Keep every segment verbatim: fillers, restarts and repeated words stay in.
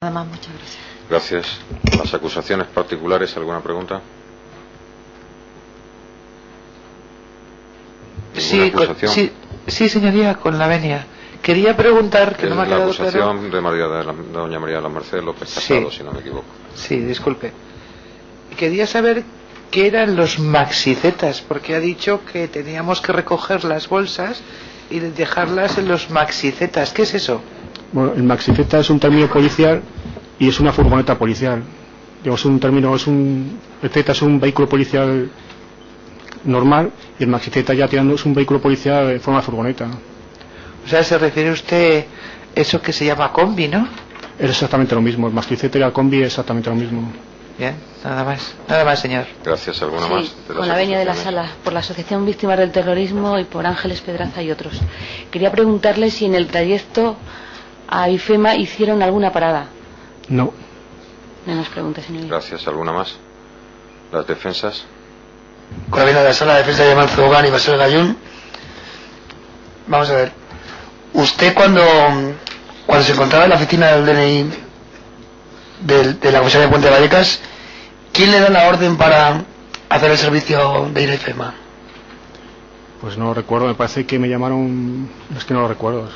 Nada más, muchas gracias. Gracias. Las acusaciones particulares, ¿alguna pregunta? Sí, con, sí, sí, señoría, con la venia. Quería preguntar, que no me ha quedado claro... La acusación de, María de la, de doña María de la Merced López Casado, sí, si no me equivoco. Sí, disculpe. Quería saber qué eran los maxicetas, porque ha dicho que teníamos que recoger las bolsas y dejarlas en los maxicetas. ¿Qué es eso? Bueno, el maxiceta es un término policial y es una furgoneta policial. Digamos, es un término, es un... El Z es un vehículo policial normal y el maxiceta ya tirando es un vehículo policial en forma de furgoneta. O sea, se refiere usted a eso que se llama combi, ¿no? Es exactamente lo mismo, el maxiceta y la combi es exactamente lo mismo. Bien, nada más, nada más, señor. Gracias, ¿alguna sí, más? De con la venia de la sala, por la Asociación Víctimas del Terrorismo y por Ángeles Pedraza y otros. Quería preguntarle si en el trayecto a IFEMA hicieron alguna parada. No. No nos pregunte, señoría. Gracias, ¿alguna más? Las defensas. Con la venia de la sala, defensa de Manzo Gán y Basel Gallún. Vamos a ver. Usted cuando cuando se encontraba en la oficina del D N I de, de la comisaría de Puente de Vallecas, ¿quién le da la orden para hacer el servicio de ir a IFEMA? Pues no lo recuerdo, me parece que me llamaron... Es que no lo recuerdo.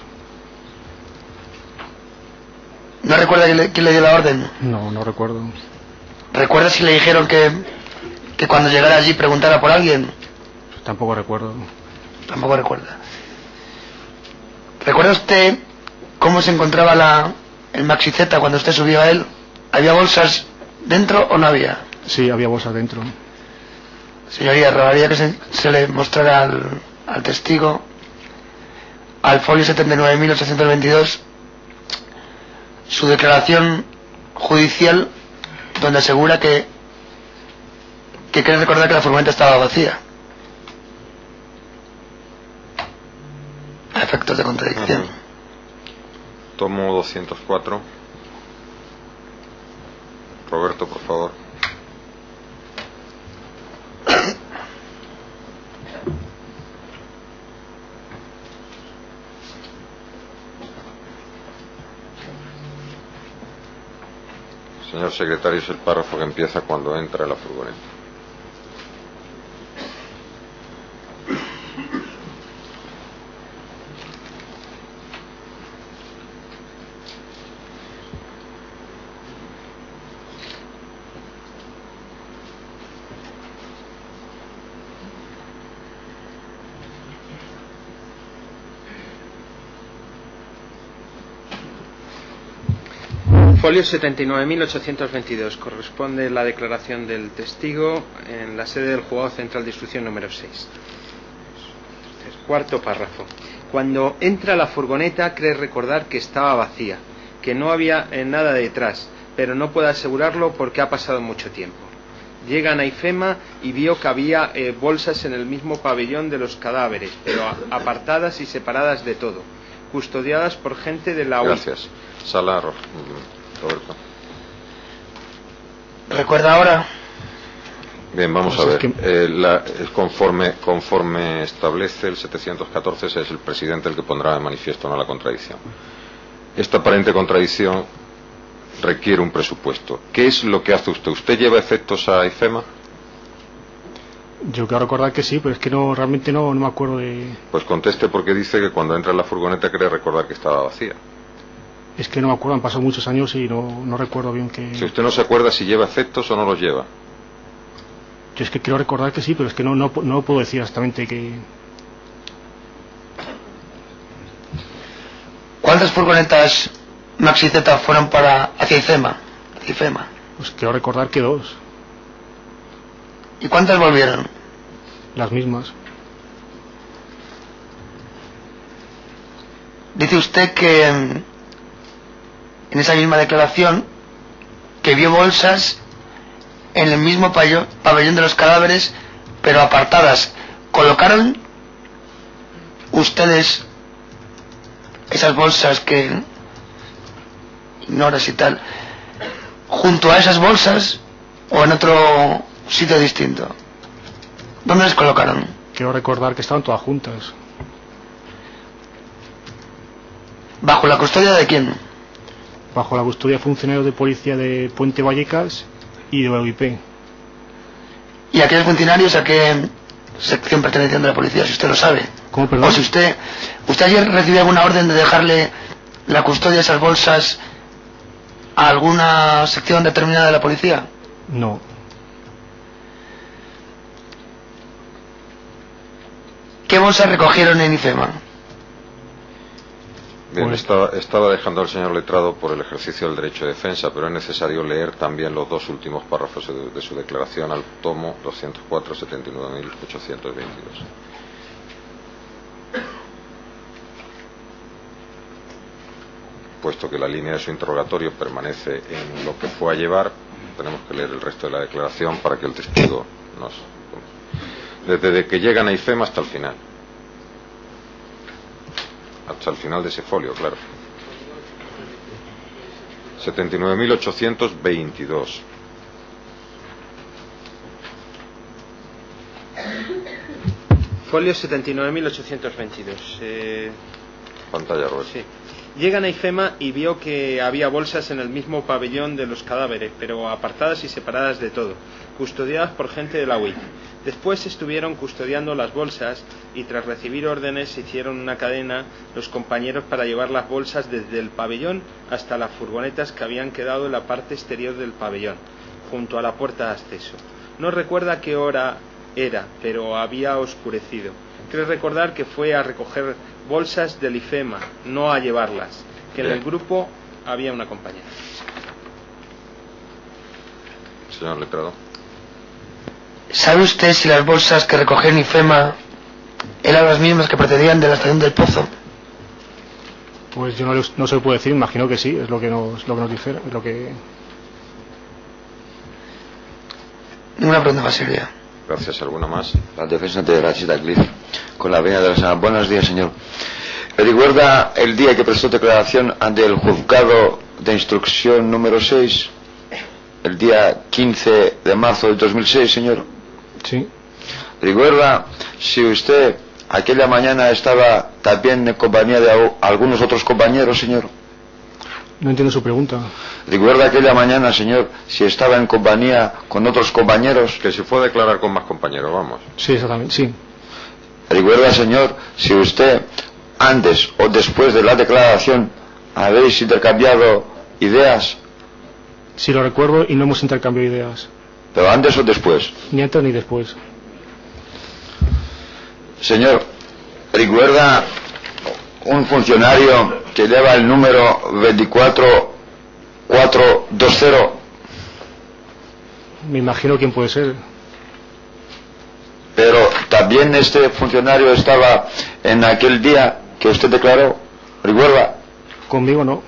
¿No recuerda quién le, quién le dio la orden? No, no recuerdo. ¿Recuerda si le dijeron que, que cuando llegara allí preguntara por alguien? Tampoco recuerdo. Tampoco recuerda. ¿Recuerda usted cómo se encontraba la, el maxiceta cuando usted subió a él? ¿Había bolsas dentro o no había? Sí, había bolsas dentro. Señoría, rogaría que se, se le mostrara al, al testigo, al folio setenta y nueve mil ochocientos veintidós, su declaración judicial donde asegura que que quiere recordar que la furgoneta estaba vacía. A efectos de contradicción. Uh-huh. Tomo doscientos cuatro. Roberto, por favor. Señor secretario, es el párrafo que empieza cuando entra la furgoneta. Folio setenta y nueve mil ochocientos veintidós. Corresponde la declaración del testigo en la sede del Juzgado Central de Instrucción número seis. Cuarto párrafo. Cuando entra la furgoneta cree recordar que estaba vacía, que no había eh, nada detrás, pero no puede asegurarlo porque ha pasado mucho tiempo. Llegan a IFEMA y vio que había eh, bolsas en el mismo pabellón de los cadáveres, pero a, apartadas y separadas de todo, custodiadas por gente de la U I. Gracias. Sala, Roberto. ¿Recuerda ahora? Bien, vamos pues a ver. Es que... eh, la, conforme, conforme establece el setecientos catorce, es el presidente el que pondrá de manifiesto no la contradicción. Esta aparente contradicción requiere un presupuesto. ¿Qué es lo que hace usted? ¿Usted lleva efectos a IFEMA? Yo quiero recordar que sí, pero es que no realmente no, no me acuerdo de... Pues conteste, porque dice que cuando entra en la furgoneta cree recordar que estaba vacía. Es que no me acuerdo, han pasado muchos años y no, no recuerdo bien que... Si usted no se acuerda si lleva efectos o no los lleva. Yo es que quiero recordar que sí, pero es que no, no, no puedo decir exactamente que... ¿Cuántas furgonetas maxiceta fueron para hacia IFEMA? Hacia IFEMA? Pues quiero recordar que dos. ¿Y cuántas volvieron? Las mismas. Dice usted que en esa misma declaración que vio bolsas en el mismo pabellón, pabellón de los cadáveres, pero apartadas. ¿Colocaron ustedes esas bolsas que ignoras y tal junto a esas bolsas o en otro sitio distinto? ¿Dónde las colocaron? Quiero recordar que estaban todas juntas. ¿Bajo la custodia de quién? bajo la custodia de funcionarios de policía de Puente Vallecas y de O I P. ¿Y aquellos funcionarios a qué sección pertenecían de la policía, si usted lo sabe? ¿Cómo, perdón? O si usted, ¿usted ayer recibió alguna orden de dejarle la custodia de esas bolsas a alguna sección determinada de la policía? No. ¿Qué bolsas recogieron en IFEMA? Bien, Pues- estaba, estaba dejando al señor letrado por el ejercicio del derecho de defensa, pero es necesario leer también los dos últimos párrafos de, de su declaración al tomo doscientos cuatro, setenta y nueve mil ochocientos veintidós. Puesto que la línea de su interrogatorio permanece en lo que fue a llevar, tenemos que leer el resto de la declaración para que el testigo nos... Desde que llegan a IFEMA hasta el final. Hasta el final de ese folio, claro. setenta y nueve mil ochocientos veintidós. Folio setenta y nueve mil ochocientos veintidós. Eh, Pantalla, Roberto. sí. Llegan a IFEMA y vio que había bolsas en el mismo pabellón de los cadáveres, pero apartadas y separadas de todo, custodiadas por gente de la U I T. Después estuvieron custodiando las bolsas y tras recibir órdenes se hicieron una cadena los compañeros para llevar las bolsas desde el pabellón hasta las furgonetas que habían quedado en la parte exterior del pabellón, junto a la puerta de acceso. No recuerda qué hora era, pero había oscurecido. Creo recordar que fue a recoger bolsas del IFEMA, no a llevarlas, que en el grupo había una compañera. Señor letrado. ¿Sabe usted si las bolsas que recogió en IFEMA eran las mismas que procedían de la estación del Pozo? Pues yo no, les- no se lo puedo decir, imagino que sí, es lo que nos, lo que nos dijeron, es lo que... Ninguna pregunta más, Silvia. Gracias. ¿Alguna más? La defensa de Rachid Agliz, con la venia de la señora. Buenos días, señor. ¿Recuerda el día que prestó declaración ante el juzgado de instrucción número seis? El día quince de marzo del dos mil seis, señor. Sí. ¿Recuerda si usted aquella mañana estaba también en compañía de au- algunos otros compañeros, señor? No entiendo su pregunta. ¿Recuerda aquella mañana, señor, si estaba en compañía con otros compañeros? Que se fue a declarar con más compañeros, vamos. Sí, exactamente, sí. ¿Recuerda, señor, si usted antes o después de la declaración habéis intercambiado ideas? Sí lo recuerdo y no hemos intercambiado ideas. ¿Pero antes o después? Ni antes ni después. Señor, ¿recuerda un funcionario que lleva el número veinticuatro cuatrocientos veinte? Me imagino quién puede ser. Pero también este funcionario estaba en aquel día que usted declaró, ¿recuerda? Conmigo no.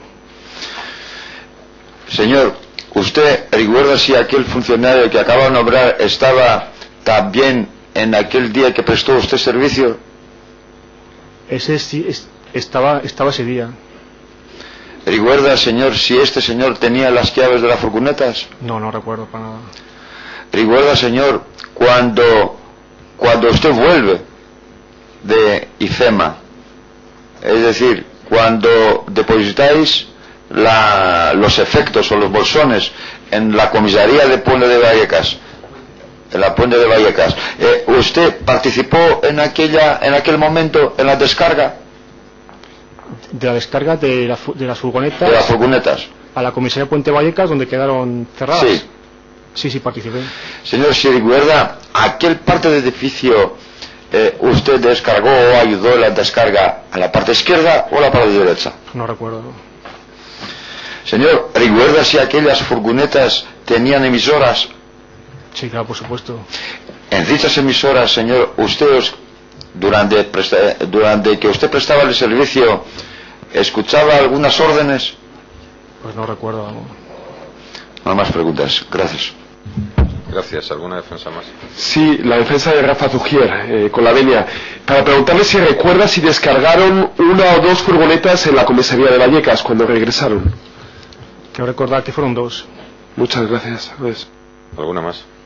Señor, ¿usted recuerda si aquel funcionario que acaba de nombrar estaba también en aquel día que prestó usted servicio? Ese sí es- estaba, estaba ese día. ¿Recuerda, señor, si este señor tenía las llaves de las furgonetas? No, no recuerdo para nada. ¿Recuerda, señor, cuando, cuando usted vuelve de IFEMA? Es decir, cuando depositáis la, los efectos o los bolsones en la comisaría de Puente de Vallecas, en la Puente de Vallecas, eh, ¿usted participó en aquella, en aquel momento en la descarga De la descarga de, la fu- de las furgonetas de las furgonetas? a la comisaría Puente Vallecas, donde quedaron cerradas. Sí. Sí, sí, participé. Señor, si recuerda, aquel parte del edificio, eh, ¿usted descargó o ayudó en la descarga a la parte izquierda o a la parte derecha? No recuerdo. Señor, ¿recuerda si aquellas furgonetas tenían emisoras? Sí, claro, por supuesto. En dichas emisoras, señor, usted, os- durante, presta- durante que usted prestaba el servicio, ¿escuchaba algunas órdenes? Pues no recuerdo. vamos. No más preguntas. Gracias. Gracias. ¿Alguna defensa más? Sí, la defensa de Rafa Zugier, eh, con la venia, para preguntarle si recuerda si descargaron una o dos furgonetas en la comisaría de Vallecas cuando regresaron. Quiero recordar que fueron dos. Muchas gracias. Pues. ¿Alguna más?